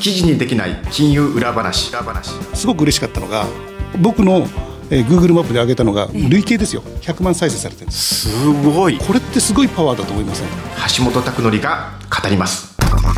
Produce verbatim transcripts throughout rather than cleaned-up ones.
記事にできない金融裏話。 すごく嬉しかったのが、僕のえー、Google マップで上げたのが累計ですよ、ひゃくまん再生されてるんです。 すごい。 これってすごいパワーだと思いません？ 橋本拓典が語ります。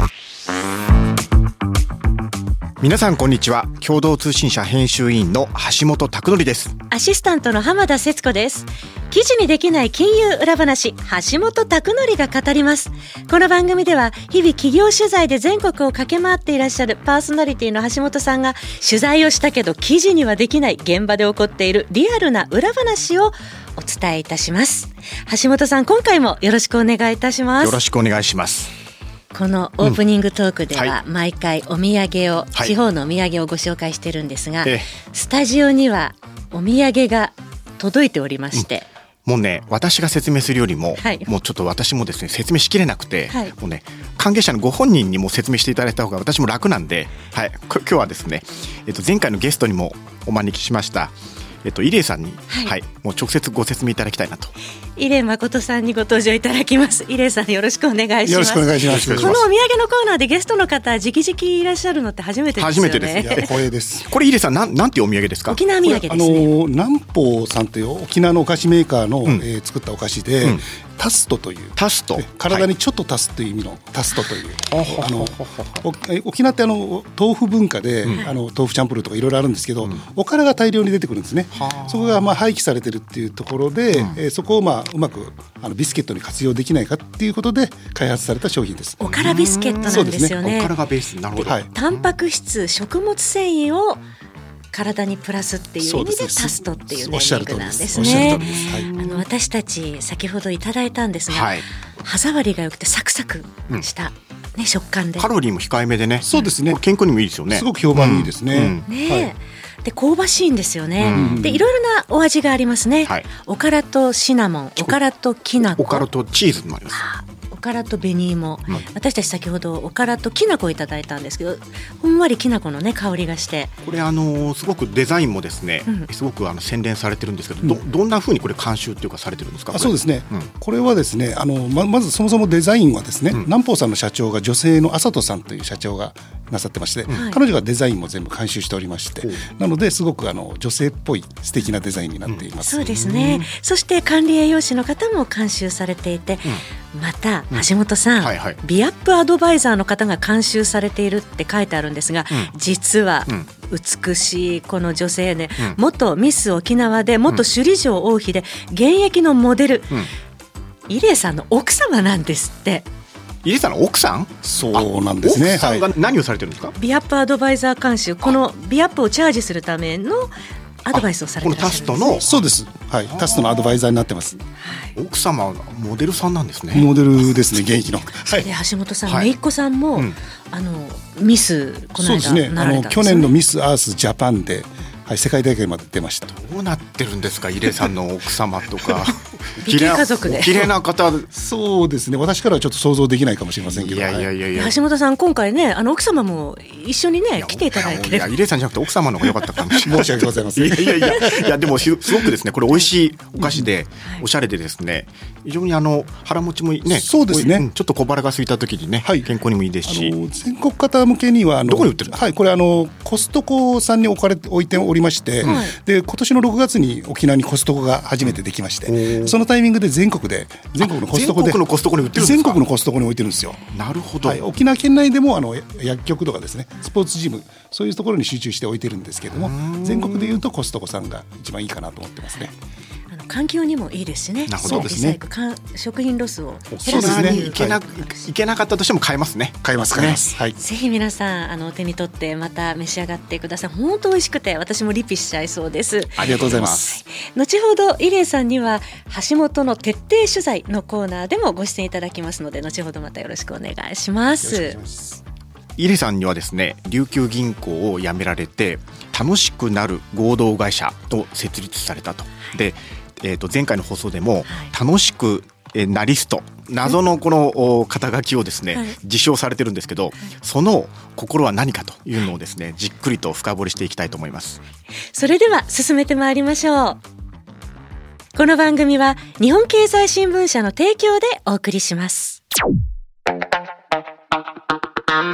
皆さんこんにちは。共同通信社編集委員の橋本拓典です。 アシスタントの浜田節子です。記事にできない金融裏話、橋本拓典が語ります。この番組では日々企業取材で全国を駆け回っていらっしゃるパーソナリティの橋本さんが、取材をしたけど記事にはできない現場で起こっているリアルな裏話をお伝えいたします。橋本さん、今回もよろしくお願いいたします。 よろしくお願いします。 このオープニングトークでは毎回お土産を、 はい、 地方のお土産をご紹介してるんですが、 ええ、 スタジオにはお土産が届いておりまして、 うん、もうね、私が説明するよりも、はい、もうちょっと私もですね説明しきれなくて、はい、もうね、関係者のご本人にも説明していただいた方が私も楽なんで、はい、今日はですね、えっと、前回のゲストにもお招きしましたえっと、入江さんに、はいはい、もう直接ご説明いただきたいなと。 入江誠さんにご登場いただきます。入江さん、よろしくお願いします。 よろしくお願いします。 このお土産のコーナーでゲストの方直々いらっしゃるのって初めてですよね。 初めてです。 いや、光栄です。 これ入江さん、なん、なんていうお土産ですか？ 沖縄土産ですね。 あの南宝さんという沖縄のお菓子メーカーの、うん、えー、作ったお菓子で、うん、タストというタスト、 体にちょっと足すという意味のタストという、はい、あの沖縄ってあの豆腐文化で、うん、あの豆腐チャンプルーとかいろいろあるんですけど、うん、おからが大量に出てくるんですね。そこがまあ廃棄されてるっていうところで、うん、えー、そこをまあうまくあのビスケットに活用できないかっていうことで開発された商品です。 おからビスケットなんですよね。 おからがベース。なるほど、はい、 タンパク質、食物繊維を体にプラスっていう意味でタストっていうネーミングなんですね。あの私たち先ほどいただいたんですが、はい、歯触りが良くてサクサクした、うん、ね、食感でカロリーも控えめでね。 そうですね、 健康にもいいですよね。 すごく評判いいですね、 うんうん、ね、はい、で香ばしいんですよね、うん、でいろいろなお味がありますね、はい、おからとシナモン、おからときな粉、 おからとチーズもあります。 おからと紅芋、うん、私たち先ほどおからときな粉をいただいたんですけど、ほんわりきな粉の、ね、香りがして、 これあのー、すごくデザインもですね、うん、すごくあの洗練されてるんですけど、ど, どんな風にこれ監修っていうかされてるんですか？ あ、そうですね、うん、これはですね、あの ま, まずそもそもデザインはですね、うん、南宝さんの社長が女性の麻人さんという社長がなさってまして、うん、彼女がデザインも全部監修しておりまして、うん、なのですごくあの女性っぽい素敵なデザインになっています、 うん、そうですね、うん、そして管理栄養士の方も監修されていて、うん、また橋本さん、うん、はいはい、美アップアドバイザーの方が監修されているって書いてあるんですが、うん、実は美しいこの女性ね、うん、元ミス沖縄で元首里城王妃で現役のモデル、うん、入江さんの奥様なんですって。 入江さんの奥さん？ そうなんですね。 奥さんが何をされてるんですか？ 美アップアドバイザー監修、この美アップをチャージするためのアドバイスをされていらっしゃるんですね。このタストの、 そうです、はい、タストのアドバイザーになってます、はい、 奥様はモデルさんなんですね。 モデルですね、現役の、 はい、で橋本さん、はい、姪っ子さんも、うん、あのミスこの間、 そうですね、 なられたんですよね。 あの去年のミスアースジャパンで、はい、世界大会まで出ました。 どうなってるんですか、入江さんの奥様とか美形家族で綺麗な方。 そうですね、私からはちょっと想像できないかもしれませんけど、いやいやいやいや、 橋本さん今回ね、あの奥様も一緒にね来ていただいて、いや入江さんじゃなくて奥様の方が良かったかもしれない申し訳ございません。 いやいやいやいや、でもすごくですね、これ美味しいお菓子で、うん、おしゃれでですね、非常にあの腹持ちもね、 そうですね、 うん、ちょっと小腹が空いた時にね、はい、健康にもいいですし、 あの全国方向けにはあのどこに売ってるんですか？ はい、これあのコストコさんに置かれて置いておりまして、うん、で今年のろくがつに沖縄にコストコが初めてできまして、うん、そのタイミングで全国で全国のコストコで全国のコストコに売ってるんですか？ 全国のコストコに置いてるんですよ。 なるほど、はい、 沖縄県内でもあの薬局とかですね、スポーツジム、そういうところに集中して置いてるんですけれども、全国でいうとコストコさんが一番いいかなと思ってますね。 あの環境にもいいですしね。 そうですね、 食品ロスを減らすにいけな、はい、いけなかったとしても買えますね。 買えます買えます、はい、 ぜひ皆さんあの手に取ってまた召し上がってください。本当美味しくて私もリピしちゃいそうです。 ありがとうございます、 はい、後ほど入江さんには橋本の徹底取材のコーナーでもご出演いただきますので、後ほどまたよろしくお願いします。 よろしくお願いします。 入江さんにはですね、琉球銀行を辞められて楽しくなる合同会社を設立されたと。で、えー、と前回の放送でも、はい、楽しくナリスト、謎のこの肩書きをですね、はい、自称されてるんですけど、はい、その心は何かというのをですね、じっくりと深掘りしていきたいと思います。 それでは進めてまいりましょう。この番組は日本経済新聞社の提供でお送りします。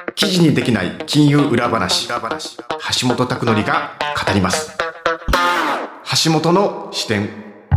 記事にできない金融裏話、橋本拓典が語ります。橋本の視点。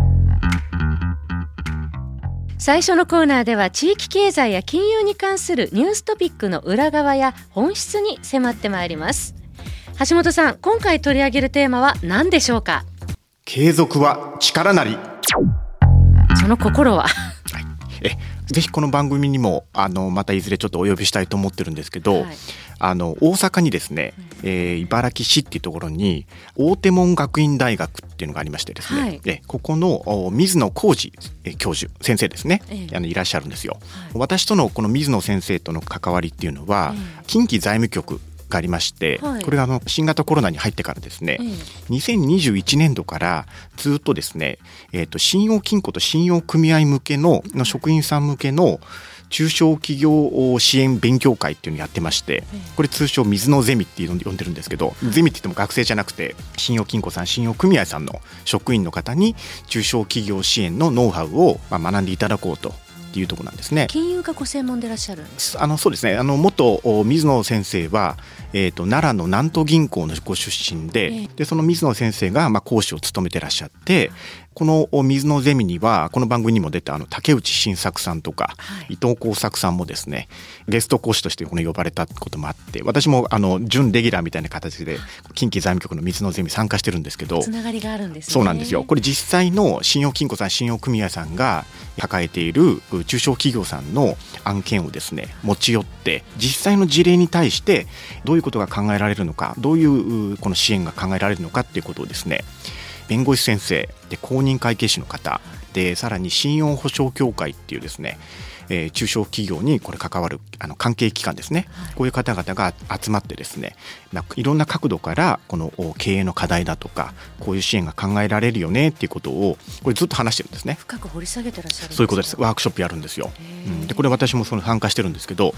最初のコーナーでは地域経済や金融に関するニューストピックの裏側や本質に迫ってまいります。橋本さん、今回取り上げるテーマは何でしょうか？ 継続は力なり。 その心は？はい、 えぜひこの番組にもあのまたいずれちょっとお呼びしたいと思ってるんですけど、はい、あの大阪にですね、えー、茨木市っていうところに大手門学院大学っていうのがありましてですね、はい、えここの水野浩二教授先生ですね、ええ、あのいらっしゃるんですよ、はい、私とのこの水野先生との関わりっていうのは、ええ、近畿財務局がありまして、はい、これがあの新型コロナに入ってからですね、ええ、にせんにじゅういちねんどからずっとですね、えーと、信用金庫と信用組合向けの、の職員さん向けの中小企業支援勉強会っていうのをやってまして、これ通称水のゼミって呼んでるんですけど、ゼミって言っても学生じゃなくて信用金庫さん、信用組合さんの職員の方に中小企業支援のノウハウをまあ学んでいただこうとっていうところなんですね。 金融がご専門でいらっしゃるんですか？ あのそうですね、あの元水野先生は、えー、と奈良の南都銀行のご出身 で,、えー、でその水野先生がまあ講師を務めてらっしゃって、この水野ゼミにはこの番組にも出たあの竹内晋作さんとか、はい、伊藤耕作さんもですねゲスト講師としてこの呼ばれたこともあって、私もあの準レギュラーみたいな形で近畿財務局の水野ゼミ参加してるんですけど、 つながりがあるんですね。 そうなんですよ。これ実際の信用金庫さん、信用組合さんが抱えている中小企業さんの案件をですね持ち寄って、実際の事例に対してどういうことが考えられるのか、どういうこの支援が考えられるのかっていうことをですね、弁護士先生で公認会計士の方で、さらに信用保証協会っていうですね、えー、中小企業にこれ関わるあの関係機関ですね、はい、こういう方々が集まってですね、なんかいろんな角度からこの経営の課題だとか、こういう支援が考えられるよねっていうことをこれずっと話してるんですね。 深く掘り下げてらっしゃるんですか？ そういうことです。ワークショップやるんですよ、うん、でこれ私もその参加してるんですけど、はい、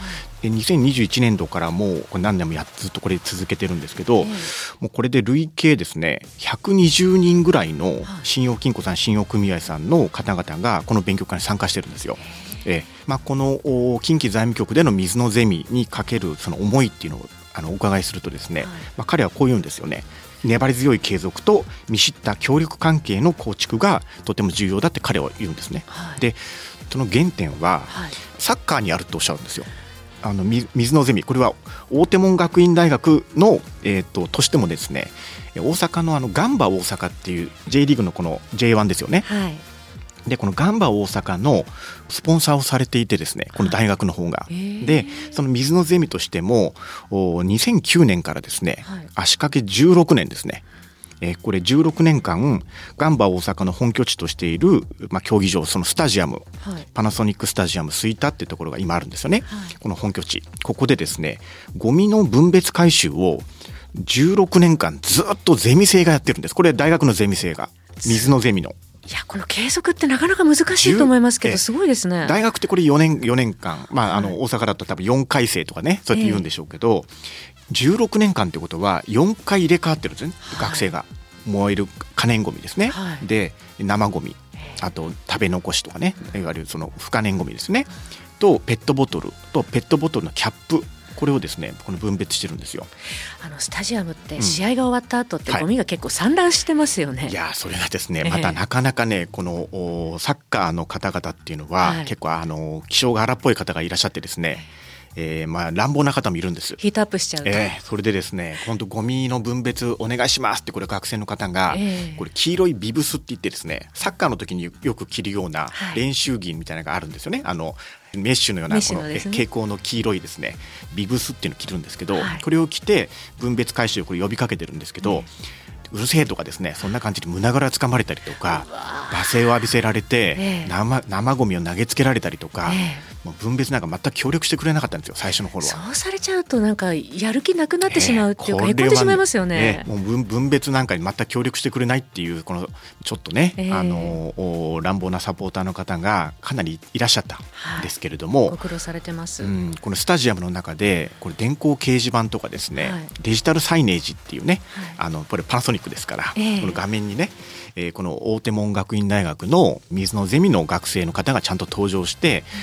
でにせんにじゅういちねんどからもうこれ何年もやずっとこれ続けてるんですけど、もうこれで累計ですねひゃくにじゅうにんぐらいの信用金庫さん、信用組合さんの方々がこの勉強会に参加してるんですよ。えーまあ、この近畿財務局での水野ゼミにかけるその思いっていうのをあのお伺いするとですね、はい、まあ、彼はこう言うんですよね。粘り強い継続と見知った協力関係の構築がとても重要だって彼は言うんですね、はい、でその原点はサッカーにあるとおっしゃるんですよ。あの水野ゼミ、これは大手門学院大学の、えー、ととしてもですね、大阪のあのガンバ大阪っていう J リーグのこの ジェイワン ですよね、はい、でこのガンバ大阪のスポンサーをされていてですね、この大学の方が、はい、でその水野ゼミとしてもにせんきゅうねんからですね、はい、足掛けじゅうろくねんですね、えー、これじゅうろくねんかんガンバ大阪の本拠地としている、まあ、競技場、そのスタジアム、はい、パナソニックスタジアム吹田ってところが今あるんですよね、はい、この本拠地、ここでですねゴミの分別回収をじゅうろくねんかんずっとゼミ生がやってるんです。これ大学のゼミ生が水野ゼミの、 いやこの継続ってなかなか難しいと思いますけど、すごいですね。 大学ってこれよねん、よねんかん、まあ、あの大阪だと多分よんかい生とかね、そうやって言うんでしょうけど、えー、じゅうろくねんかんってことはよんかい入れ替わってるんですね、はい、学生が燃える可燃ごみですね、はい、で生ごみ、あと食べ残しとかね、いわゆるその不可燃ごみですね、とペットボトルとペットボトルのキャップ、これをですねこの分別してるんですよ。 あのスタジアムって試合が終わった後ってゴミが結構散乱してますよね、はい、 いやそれがですねまたなかなかね、このサッカーの方々っていうのは、はい、結構あの気性が荒っぽい方がいらっしゃってですね、えーまあ、乱暴な方もいるんです。 ヒートアップしちゃうと、 えー、それでですね本当ゴミの分別お願いしますって、これ学生の方が、えー、これ黄色いビブスって言ってですね、サッカーの時によく着るような練習着みたいなのがあるんですよね、はい、あのメッシュのようなこの蛍光の黄色いですねビブスっていうのを着るんですけど、はい、これを着て分別回収をこれ呼びかけてるんですけど、うんうるせえとかですね、そんな感じで胸ぐらつかまれたりとか、罵声を浴びせられて、えー、生, 生ゴミを投げつけられたりとか、えー、もう分別なんか全く協力してくれなかったんですよ、最初の頃は。 そうされちゃうとなんかやる気なくなってしまうっていうか、へこんでしまいますよね、 えー、もう 分, 分別なんかに全く協力してくれないっていう、このちょっとね、えー、あの乱暴なサポーターの方がかなりいらっしゃったんですけれども、はい、 ご苦労されてます、 うん、このスタジアムの中でこれ電光掲示板とかですね、はい、デジタルサイネージっていうね、はい、あのこれパナソニックですから、えーこの画面にね、えー、この大手門学院大学の水野ゼミの学生の方がちゃんと登場して、私た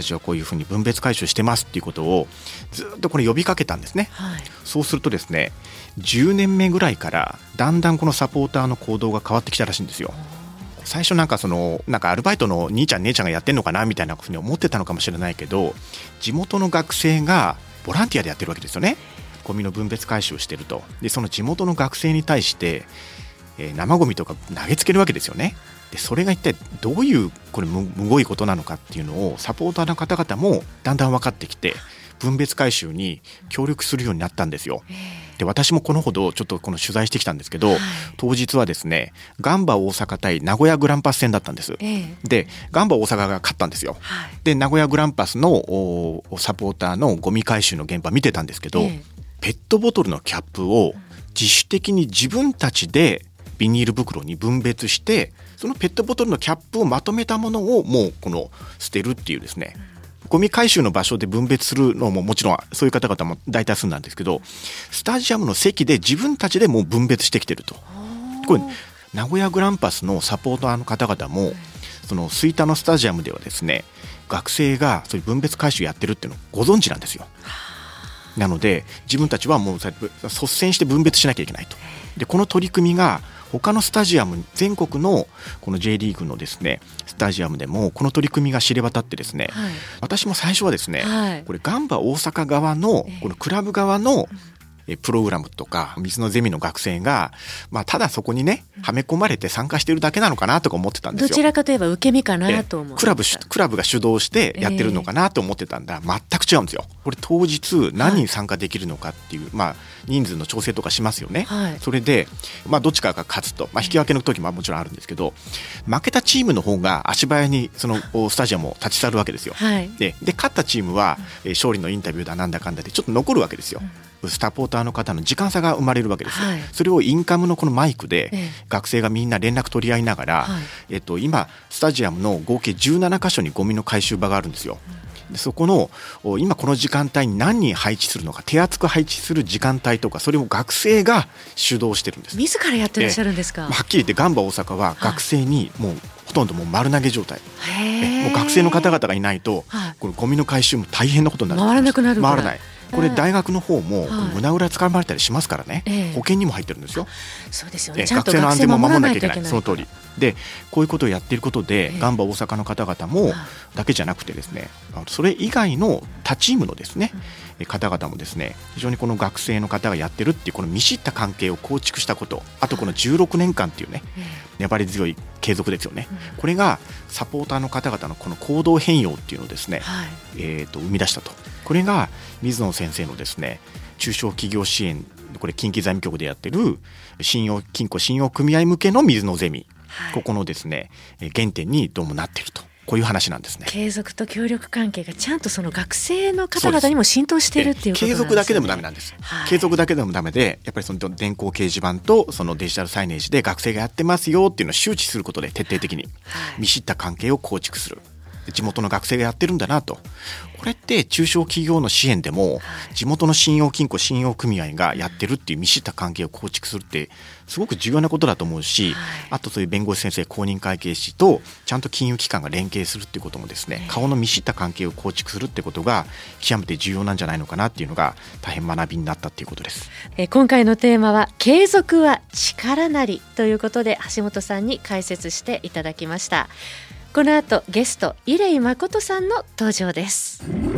たちはこういうふうに分別回収してますっていうことをずっとこれ呼びかけたんですね、はい、そうするとですねじゅうねんめぐらいからだんだんこのサポーターの行動が変わってきたらしいんですよ。最初なんかそのなんかアルバイトの兄ちゃん姉ちゃんがやってんのかなみたいなふうに思ってたのかもしれないけど、地元の学生がボランティアでやってるわけですよね。ゴミの分別回収をしてると。でその地元の学生に対して、えー、生ゴミとか投げつけるわけですよね。でそれが一体どういうこれ む, むごいことなのかっていうのをサポーターの方々もだんだん分かってきて分別回収に協力するようになったんですよ。で私もこのほどちょっとこの取材してきたんですけど、はい、当日はですねガンバ大阪対名古屋グランパス戦だったんです、えー、でガンバ大阪が勝ったんですよ、はい、で名古屋グランパスのサポーターのゴミ回収の現場見てたんですけど、えー、ペットボトルのキャップを自主的に自分たちでビニール袋に分別してそのペットボトルのキャップをまとめたものをもうこの捨てるっていうですね、ゴミ回収の場所で分別するのももちろんそういう方々も大多数なんですけど、スタジアムの席で自分たちでもう分別してきてると。これ名古屋グランパスのサポーターの方々もその吹田のスタジアムではですね学生がそういう分別回収やってるっていうのをご存知なんですよ。なので自分たちはもう率先して分別しなきゃいけないと。でこの取り組みが他のスタジアム全国のこの J リーグのですねスタジアムでもこの取り組みが知れ渡ってですね、はい、私も最初はですね、はい、これガンバ大阪側のこのクラブ側のプログラムとか水のゼミの学生が、まあ、ただそこにねはめ込まれて参加してるだけなのかなとか思ってたんですよ。 どちらかといえば受け身かなと思う。 クラブ、クラブが主導してやってるのかなと思ってたんだ、えー、全く違うんですよ。これ当日何人参加できるのかっていう、はい、まあ、人数の調整とかしますよね、はい、それで、まあ、どっちかが勝つと、まあ、引き分けの時ももちろんあるんですけど、負けたチームの方が足早にそのスタジアムを立ち去るわけですよ、はい、で, で勝ったチームは、うん、勝利のインタビューだなんだかんだでちょっと残るわけですよ、うん、サポーターの方の時間差が生まれるわけですよ、はい、それをインカムのこのマイクで学生がみんな連絡取り合いながら、はい、えっと、今スタジアムの合計じゅうななかしょにゴミの回収場があるんですよ。でそこの今この時間帯に何人配置するのか、手厚く配置する時間帯とか、それを学生が主導してるんです。 自らやってらっしゃるんですか。 はっきり言ってガンバ大阪は学生にもうほとんどもう丸投げ状態、もう学生の方々がいないと、はい、このゴミの回収も大変なことになる。 回らなくなる。 回らない。これ大学の方も胸裏つかまれたりしますからね、はい、保険にも入ってるんですよ。 そうですよね。 学生の安全も守らなきゃいけない。その通りで、こういうことをやっていることで、ガンバ大阪の方々もだけじゃなくてですね、それ以外の他チームのですね、うん、方々もですね、非常にこの学生の方がやってるっていうこの見知った関係を構築したこと、あとこのじゅうろくねんかんっていうね、粘り強い継続ですよね、うん、これがサポーターの方々のこの行動変容っていうのをですね、はい、えーと生み出したと。これが水野先生のですね、中小企業支援、これ近畿財務局でやってる信用金庫信用組合向けの水野ゼミ、はい、ここのですね原点にどうもなっていると、こういう話なんですね。 継続と協力関係がちゃんとその学生の方々にも浸透しているっていうことなんですね。継続だけでもダメなんです、はい、継続だけでもダメで、やっぱりその電光掲示板とそのデジタルサイネージで学生がやってますよっていうのを周知することで、徹底的に見知った関係を構築する。地元の学生がやってるんだなと。これって中小企業の支援でも地元の信用金庫信用組合がやってるっていう見知った関係を構築するってすごく重要なことだと思うし、あとそういう弁護士先生、公認会計士とちゃんと金融機関が連携するっていうこともですね、顔の見知った関係を構築するってことが極めて重要なんじゃないのかなっていうのが大変学びになったっていうことです。 え今回のテーマは継続は力なりということで、橋本さんに解説していただきました。この後ゲスト伊礼誠さんの登場です。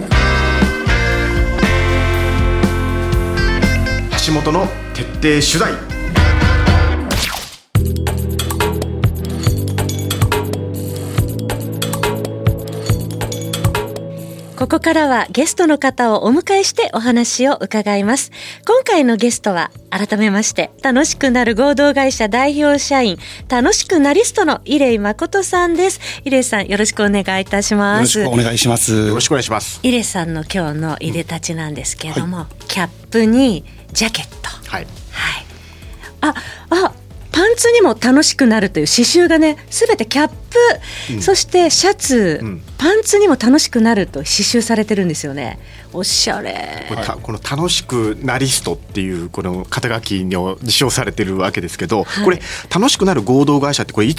橋本の徹底取材。 ここからはゲストの方をお迎えしてお話を伺います。今回のゲストは改めまして楽しくなる合同会社代表社員、楽しくなリストの伊礼誠さんです。伊礼さん、よろしくお願いいたします。 よろしくお願いします。 よろしくお願いします。 伊礼さんの今日のいでたちなんですけれども、うんはい、キャップにジャケット、はい、はい、ああパンツにも楽しくなるという刺繍がね、すべてキャップ、うん、そしてシャツ、うん、パンツにも楽しくなると刺繍されてるんですよね。おしゃれ。 これ、この楽しくなリストっていうこの肩書きを受賞されてるわけですけど、はい、これ楽しくなる合同会社ってこれいつ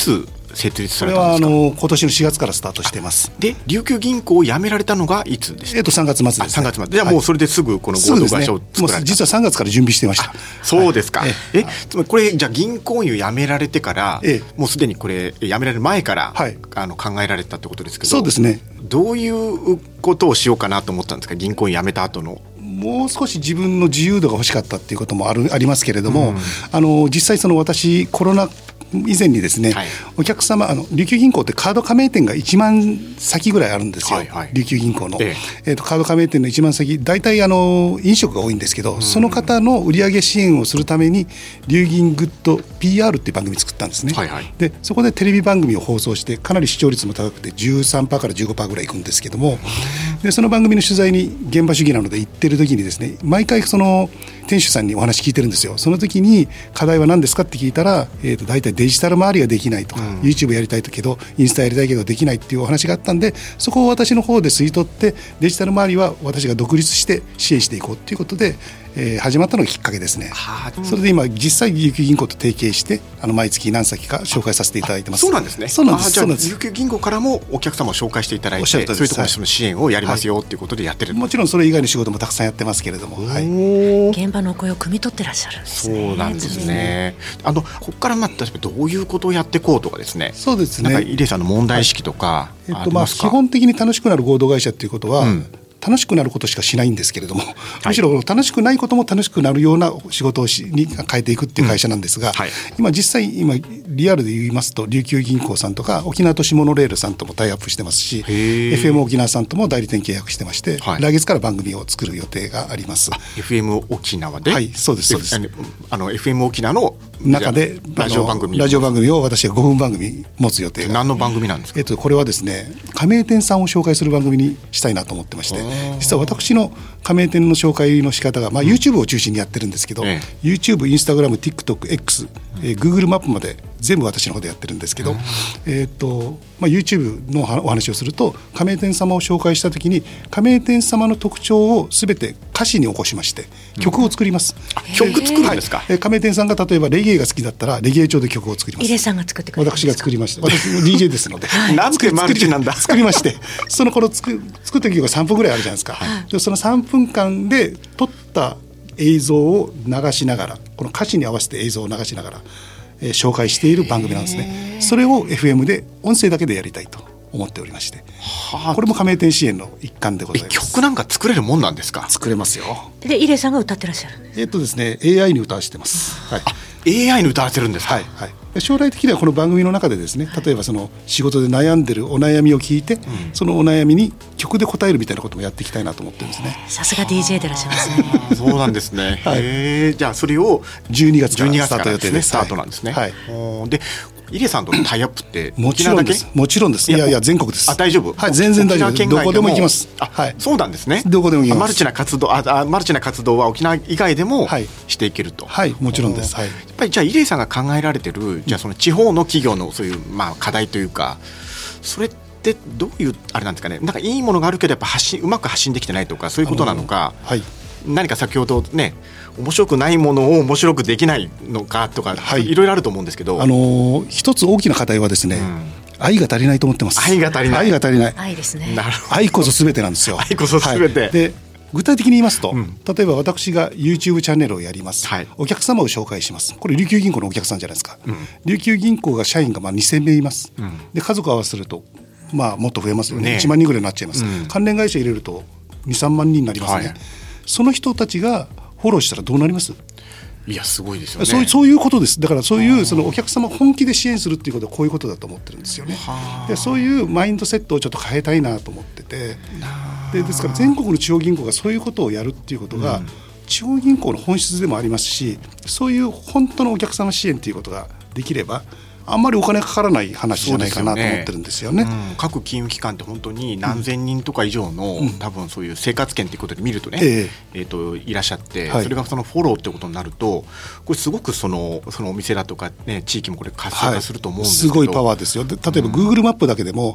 設立されたんですか？ これはあの今年のしがつからスタートしています。 で琉球銀行を辞められたのがいつですか？ えっとさんがつ末です、ね、 さんがつ末。じゃあもうそれですぐこの合同会社を作られた、 そうですね、もう実はさんがつから準備していました。 そうですか、 はい、 えつまりこれじゃあ銀行員を辞められてから、ええ、もうすでにこれ辞められる前から、はい、あの考えられたってことですけど、 そうですね、 どういうことをしようかなと思ったんですか？銀行員辞めた後の。 もう少し自分の自由度が欲しかったっていうこともあるありますけれども、うん、あの実際その私コロナ以前にですね、はい、お客様あの琉球銀行ってカード加盟店がいちまん先ぐらいあるんですよ、はいはい、琉球銀行の、えええー、とカード加盟店のいちまん先大体あの飲食が多いんですけど、うん、その方の売上支援をするために琉銀グッド ピーアール っていう番組作ったんですね、はいはい、でそこでテレビ番組を放送してかなり視聴率も高くて じゅうさんパーセント から じゅうごパーセント ぐらいいくんですけども、でその番組の取材に現場主義なので行ってる時にですね、毎回その店主さんにお話聞いてるんですよ。その時に課題は何ですかって聞いたら、えー、と大体デジタル周りができないとか、うん、YouTube やりたいけどインスタやりたいけどできないっていうお話があったんで、そこを私の方で吸い取ってデジタル周りは私が独立して支援していこうということで、えー、始まったのがきっかけですね。それで今実際琉球銀行と提携してあの毎月何先か紹介させていただいてます。 そうなんですね。 そうなんです。 じゃあ琉球銀行からもお客様を紹介していただいて、そういうところの支援をやりますよっていうことでやってる、はい、 もちろんそれ以外の仕事もたくさんやってますけれども、はい、 現場の声を汲み取ってらっしゃるんですね。 そうなんですね。あのここからまあ例えばどういうことをやっていこうとかですね、 そうですね、 なんか入江さんの問題意識とか、はい、 えっとまあ、基本的に楽しくなる合同会社ということは、うん、楽しくなることしかしないんですけれども、はい、むしろ楽しくないことも楽しくなるような仕事をしに変えていくっていう会社なんですが、うんはい、今実際今リアルで言いますと琉球銀行さんとか沖縄都市モノレールさんともタイアップしてますし、 エフエム 沖縄さんとも代理店契約してまして、はい、来月から番組を作る予定があります。 エフエム 沖縄で、 はい、そうですそうです。 あの エフエム 沖縄の中でラジオ番組ラジオ番組を私がごふん番組持つ予定が。 何の番組なんですか？ えっと、これはですね、加盟店さんを紹介する番組にしたいなと思ってまして、実は私の加盟店の紹介の仕方が、まあ、YouTube を中心にやってるんですけど、うん、YouTube、Instagram、TikTok、X、えー、Google マップまで全部私の方でやってるんですけど、うん、えーとまあ、YouTube のお話をすると、加盟店様を紹介したときに加盟店様の特徴をすべて歌詞に起こしまして曲を作ります、 うん、曲作るんですか？ はい、加盟店さんが例えばレゲエが好きだったらレゲエ調で曲を作ります。 入江さんが作ってくれるんですか？ 私が作りました。私も ディージェー ですのでなんてマルチなんだ。 作りまして、その頃作作った曲がさんぷんぐらいあるじゃないですか、はい、でそのさんぷんかんで撮った映像を流しながら、この歌詞に合わせて映像を流しながら、えー、紹介している番組なんですね。それを エフエム で音声だけでやりたいと思っておりまして、はあ、これも加盟店支援の一環でございます。 曲なんか作れるもんなんですか？ 作れますよ。 で入江さんが歌ってらっしゃるんです。 えっとですね エーアイ に歌わせてます、はい、 エーアイ に歌わせるんですか？ はいはい、将来的にはこの番組の中でですね、例えばその仕事で悩んでるお悩みを聞いて、うん、そのお悩みに曲で答えるみたいなこともやっていきたいなと思ってるんですね。 さすが ディージェー でいらっしゃいますね。 そうなんですね、はい、へじゃあそれをじゅうにがつからスタート予定です。 スタートなんですね、はいはい、で入江さんとのタイアップってもちろんです。もちろんです。いやいや全国です。 あ、大丈夫？ はい、全然大丈夫です。どこでも行きます。 あ、はい、そうなんですね。 どこでも行きます。 マルチな活動、あ、マルチな活動は沖縄以外でもしていけると。 はい、はい、もちろんです。はい、 やっぱりじゃあ入江さんが考えられてる、じゃあその地方の企業のそういうまあ課題というか、それってどういうあれなんですかね。なんかいいものがあるけどやっぱ発信うまく発信できてないとかそういうことなのか。はい。何か先ほどね、面白くないものを面白くできないのかとか、はい、いろいろあると思うんですけど、 あのー、一つ大きな課題はですね、うん、愛が足りないと思ってます。 愛が足りない。 愛が足りない。 愛ですね。 なるほど。 愛こそ全てなんですよ。 愛こそ全て。 はい、で具体的に言いますと、うん、例えば私が YouTube チャンネルをやります、はい、お客様を紹介します。これ琉球銀行のお客さんじゃないですか、うん、琉球銀行が社員がまあにせんめいいます、うん、で家族合わせると、まあ、もっと増えますよね、ねいちまんにんぐらいになっちゃいます、うん、関連会社入れるとにさんまんにんになりますね、はい、その人たちがフォローしたらどうなります？ いやすごいですよね。 そう、そういうことです。だからそういうそのお客様本気で支援するっていうことはこういうことだと思ってるんですよね。でそういうマインドセットをちょっと変えたいなと思ってて、でですから全国の地方銀行がそういうことをやるっていうことが、うん、地方銀行の本質でもありますし、そういう本当のお客様支援ということができればあんまりお金かからない話じゃないかなと思ってるんですよね。 うん、各金融機関って本当に何千人とか以上の、うん、多分そういう生活圏ということで見るとね、えーえー、といらっしゃって、はい、それがそのフォローということになるとこれすごくその、そのお店だとか、ね、地域もこれ活性化すると思うんですけど、 はい、すごいパワーですよ。で例えば Google マップだけでも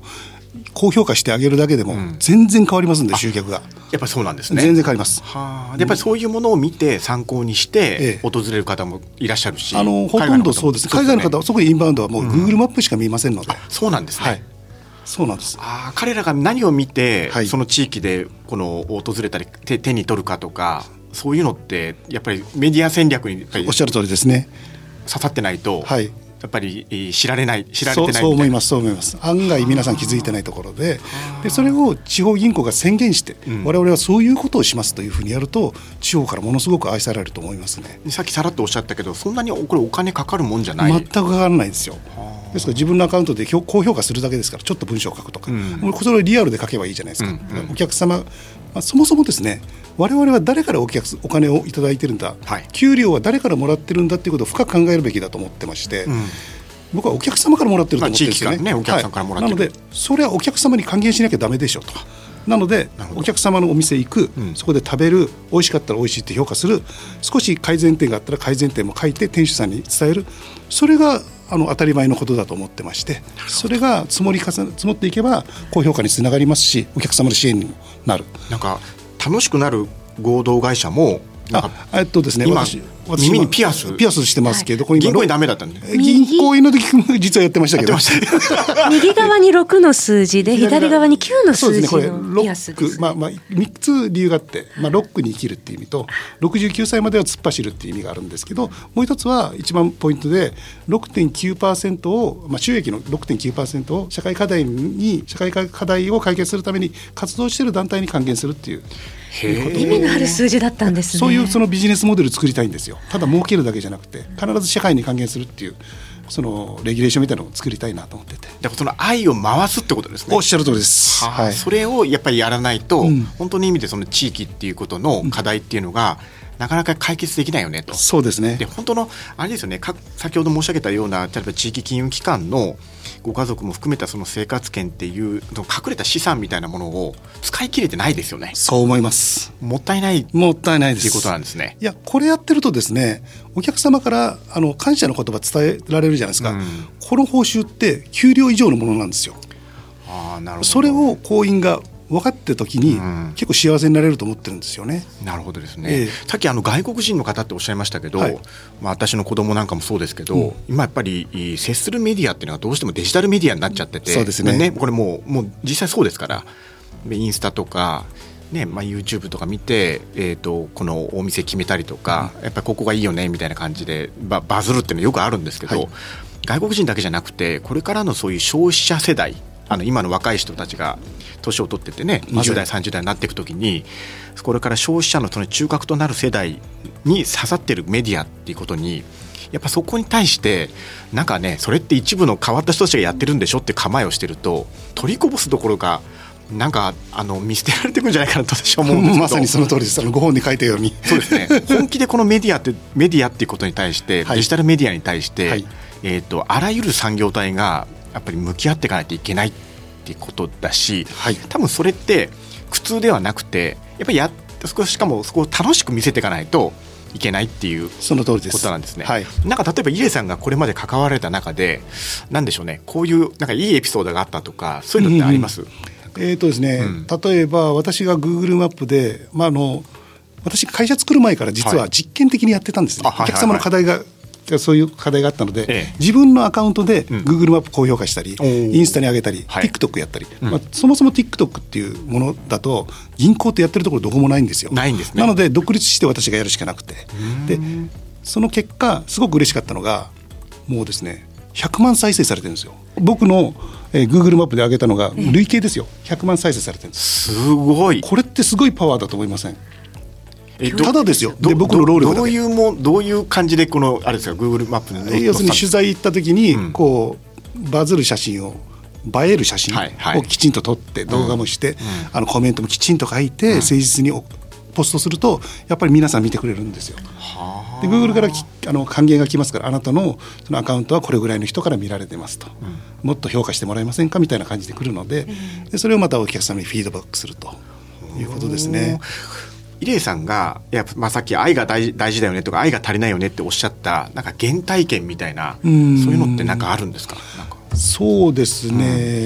高評価してあげるだけでも全然変わりますんで、うん、集客がやっぱりそうなんですね。 全然変わります。 はあ、やっぱりそういうものを見て参考にして訪れる方もいらっしゃるし、 あのほとんどそうです。海外の方は特にインバウンドはもう Google マップしか見ませんので、うん、 そうなんですね、 はい、そうなんです。 あ、彼らが何を見て、 はい、 その地域でこの訪れたり 手, 手に取るかとか、そういうのってやっぱりメディア戦略にやっぱりおっしゃる通りですね。 刺さってないと、はい、やっぱり知られない知られてないみたいな。 そう思いますそう思います。案外皆さん気づいてないところで、でそれを地方銀行が宣言して、うん、我々はそういうことをしますというふうにやると、地方からものすごく愛されると思いますね。 さっきさらっとおっしゃったけど、そんなにこれお金かかるもんじゃない。 全くかからないですよ。ですから自分のアカウントで高評価するだけですから、ちょっと文章を書くとか、うん、それをリアルで書けばいいじゃないですか、うんうん、お客様、まあ、そもそもですね、我々は誰からお客お金をいただいてるんだ、はい、給料は誰からもらってるんだということを深く考えるべきだと思ってまして、うん、僕はお客様からもらってると思ってるんですよね。 まあ、地域からね、お客様からもらってる、 はい、なのでそれはお客様に還元しなきゃダメでしょと。なのでお客様のお店行く、うん、そこで食べる、美味しかったら美味しいって評価する、少し改善点があったら改善点も書いて店主さんに伝える、それがあの当たり前のことだと思ってまして、それが積もり重ね積もっていけば高評価につながりますし、お客様の支援にもなる。 なんか楽しくなる合同会社もなんかあえっとですね、 今私耳にピアスピアスしてますけど、 はい、銀行にダメだったんで、 銀行員の時も実はやってましたけど右側にろくの数字で左側にきゅうの数字のピアスです、 ね、まあまあ、みっつ理由があって、まあ、ロックに生きるっていう意味とろくじゅうきゅうさいまでは突っ走るっていう意味があるんですけど、もう一つは一番ポイントで ろくてんきゅうパーセント を、まあ、収益の ろくてんきゅうパーセント を社会課題に社会課題を解決するために活動している団体に還元するっていう、 意味のある数字だったんですね。 そういうそのビジネスモデル作りたいんですよ。ただ儲けるだけじゃなくて必ず社会に還元するっていう、そのレギュレーションみたいなのを作りたいなと思ってて。 だからその愛を回すってことですね。 おっしゃる通りです、 はあ、はい、それをやっぱりやらないと、うん、本当の意味でその地域っていうことの課題っていうのが、うん、なかなか解決できないよねと。 そうですね。 で本当のあれですよね、か先ほど申し上げたような、例えば地域金融機関のご家族も含めたその生活圏っていう隠れた資産みたいなものを使い切れてないですよね。 そう思います。 もったいないもったいないですっていうことなんですね。 いや、これやってるとですね、お客様からあの感謝の言葉伝えられるじゃないですか、うん、この報酬って給料以上のものなんですよ。 あー、なるほど。 それを行員が分かってる時に、うん、結構幸せになれると思ってるんですよね。 なるほどですね、ええ、さっきあの外国人の方っておっしゃいましたけど、はい、まあ、私の子供なんかもそうですけど、うん、今やっぱり接するメディアっていうのがどうしてもデジタルメディアになっちゃってて、 そうですね、 ね、これもう、もう実際そうですから、インスタとか、ね、まあ、YouTube とか見て、えーと、このお店決めたりとか、うん、やっぱりここがいいよねみたいな感じで バ, バズるっていうのはよくあるんですけど、はい、外国人だけじゃなくてこれからのそういう消費者世代、あの今の若い人たちが年を取ってってね、にじゅう代さんじゅう代になっていくときに、これから消費者のその中核となる世代に刺さってるメディアっていうことに、やっぱそこに対してなんかね、それって一部の変わった人たちがやってるんでしょって構えをしてると、取りこぼすどころかなんかあの見捨てられていくんじゃないかなと私は思うんですけど。 まさにその通りです。あのご本に書いたようにそうですね、本気でこのメディアってメディアっていうことに対して、はい、デジタルメディアに対して、はい、えーと、あらゆる産業体がやっぱり向き合っていかないといけないっていうことだし、はい、多分それって苦痛ではなくて、やっぱりやっしかもそこを楽しく見せていかないといけないっていうことなんですね。はい、なんか例えばイレさんがこれまで関わられた中でなんでしょうね、こういうなんかいいエピソードがあったとか、そういうのってあります？うんうん、えーとですね、うん、例えば私が Google マップで、まあ、あの私会社作る前から実は実験的にやってたんですね、はい、お客様の課題がそういう課題があったので、ええ、自分のアカウントで Google マップ高評価したり、うん、インスタに上げたり、はい、TikTok やったり、うん、まあ、そもそも TikTok っていうものだと銀行ってやってるところどこもないんですよ。 ないんですね。 なので独立して私がやるしかなくて、でその結果すごく嬉しかったのが、もうですねひゃくまん再生されてるんですよ。僕の、えー、Google マップで上げたのが累計ですよ、ひゃくまん再生されてるんです。 すごい。 これってすごいパワーだと思いません？ えただですよ。で僕の労力だけどういうもどういう感じでこのあれですか、 Google マップに要するに取材行った時に、うん、こうバズる写真を映える写真をきちんと撮って、はいはい、動画もして、うん、あのコメントもきちんと書いて、うん、誠実にポストするとやっぱり皆さん見てくれるんですよ。で Google からきあの還元が来ますから、あなたのそのアカウントはこれぐらいの人から見られてますと、うん、もっと評価してもらえませんかみたいな感じで来るので、うん、でそれをまたお客様にフィードバックするということですね。 イレイさんがいや、まあ、さっき愛が大事、大事だよねとか愛が足りないよねっておっしゃったなんか原体験みたいな、そういうのってなんかあるんですか？なんかそうですね、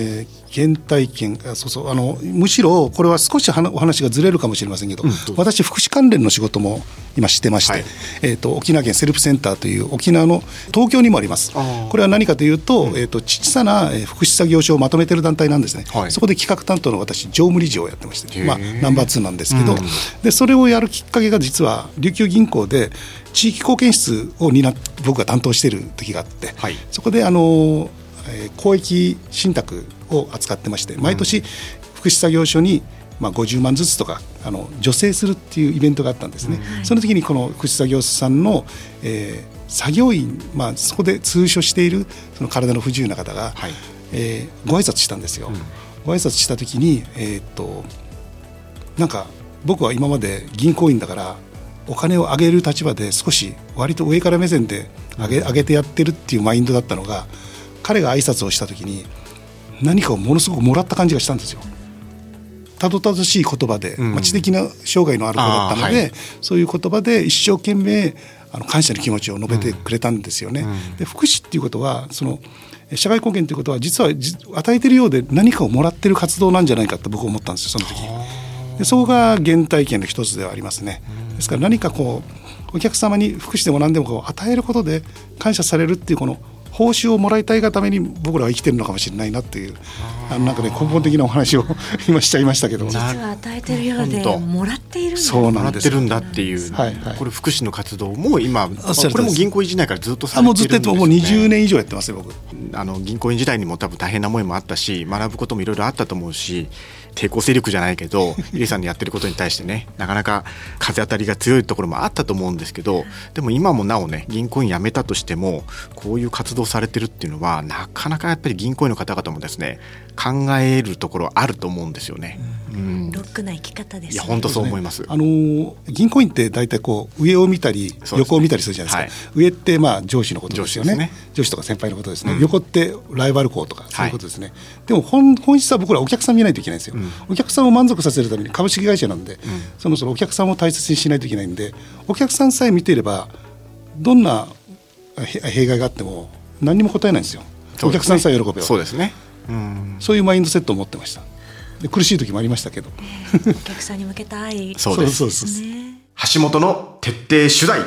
原体験、そうそう、あのむしろこれは少しお話がずれるかもしれませんけど、うん、ど私福祉関連の仕事も今してまして、はい、えー、と沖縄県セルフセンターという沖縄の東京にもあります。これは何かというと、うん、えー、と小さな福祉作業所をまとめている団体なんですね、はい、そこで企画担当の私常務理事をやってまして、まあ、ナンバーツーなんですけど、うん、でそれをやるきっかけが実は琉球銀行で地域貢献室を担僕が担当している時があって、はい、そこであのえー、公益信託を扱ってまして、毎年福祉作業所にまあごじゅうまんずつとかあの助成するっていうイベントがあったんですね、うん、その時にこの福祉作業所さんの、えー、作業員、まあ、そこで通所しているその体の不自由な方が、はい、えー、ご挨拶したんですよ、うん、ご挨拶した時に、えー、っとなんか僕は今まで銀行員だからお金をあげる立場で少し割と上から目線であげ、あげてやってるっていうマインドだったのが、彼が挨拶をした時に何かをものすごくもらった感じがしたんですよ。たどたどしい言葉で、うん、まあ、知的な障害のある子だったので、はい、そういう言葉で一生懸命あの感謝の気持ちを述べてくれたんですよね、うん、で福祉っていうことはその社会貢献ということは実は与えているようで何かをもらっている活動なんじゃないかと僕は思ったんですよ、その時。でそこが原体験の一つではありますね。ですから何かこうお客様に福祉でも何でもこう与えることで感謝されるっていうこの報酬をもらいたいがために僕らは生きてるのかもしれないなっていう、あのなんかね根本的なお話を今しちゃいましたけど、 実は与えてるようでもらっているんだ、 そうなんです、もらってるんだっていう、はいはい、これ福祉の活動も今これも銀行員時代からずっとされてるんですよね。もうずっとやってもうにじゅうねん以上やってますよ僕。 あの銀行員時代にも多分大変な思いもあったし、学ぶこともいろいろあったと思うし、抵抗勢力じゃないけどイレさんのやってることに対してね、なかなか風当たりが強いところもあったと思うんですけど、でも今もなおね銀行員辞めたとしてもこういう活動されてるっていうのはなかなかやっぱり銀行員の方々もですね考えるところあると思うんですよね、 うん、ロックな生き方ですね。 いや本当そう思います、ね、 あの銀行員って大体こう上を見たり横を見たりするじゃないですか、はい、上ってまあ上司のことですよ ね, 上 司, ね上司とか先輩のことですね、うん、横ってライバル校とかそういうことですね、はい、でも 本, 本質は僕らお客さん見ないといけないんですよ、うん、お客さんを満足させるために株式会社なんで、うん、そもそもお客さんを大切にしないといけないんで、お客さんさえ見ていればどんな弊害があっても何にも答えないんですよ。お客さんさえ喜べば。 そうですね、うん、 そういうマインドセットを持ってました。で苦しい時もありましたけど、 えー、お客さんに向けた愛そうですそうですね。橋本の徹底取材。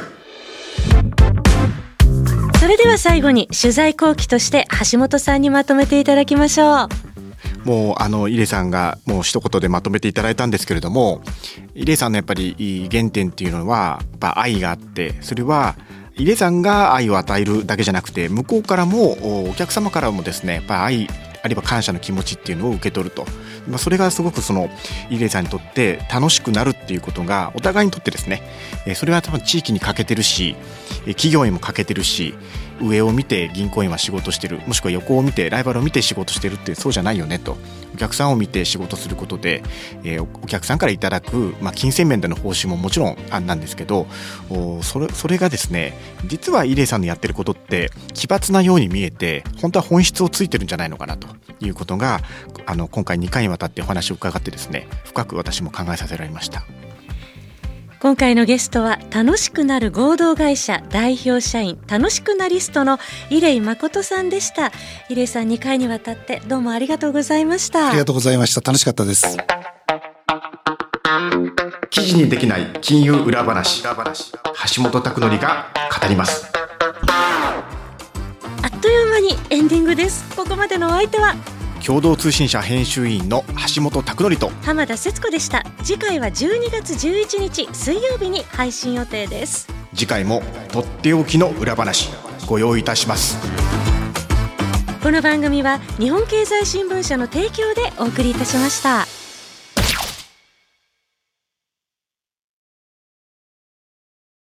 それでは最後に取材後期として橋本さんにまとめていただきましょう。 もうあのイレさんがもう一言でまとめていただいたんですけれども、イレさんのやっぱり原点っていうのはやっぱ愛があって、それはイレさんが愛を与えるだけじゃなくて向こうからもお客様からもですねやっぱり愛あるいは感謝の気持ちっていうのを受け取ると、まあ、それがすごくそのイレさんにとって楽しくなるっていうことがお互いにとってですね、それは多分地域に欠けてるし企業にも欠けてるし、上を見て銀行員は仕事してる、もしくは横を見てライバルを見て仕事してるってそうじゃないよねと、お客さんを見て仕事することで、えー、お客さんからいただく、まあ、金銭面での報酬ももちろんあんなんですけど、それ、それがですね実はイレさんのやってることって奇抜なように見えて本当は本質をついてるんじゃないのかなということがあの今回にかいにわたってお話を伺ってですね深く私も考えさせられました。 今回のゲストは楽しくなる合同会社代表社員楽しくなリストの伊礼誠さんでした。伊礼さんにかいにわたってどうもありがとうございました。 ありがとうございました。楽しかったです。 記事にできない金融裏話、橋本拓典が語ります。 あっという間にエンディングです。ここまでのお相手は共同通信社編集員の橋本拓典と浜田節子でした。次回はじゅうにがつじゅういちにち水曜日に配信予定です。 次回もとっておきの裏話ご用意いたします。 この番組は日本経済新聞社の提供でお送りいたしました。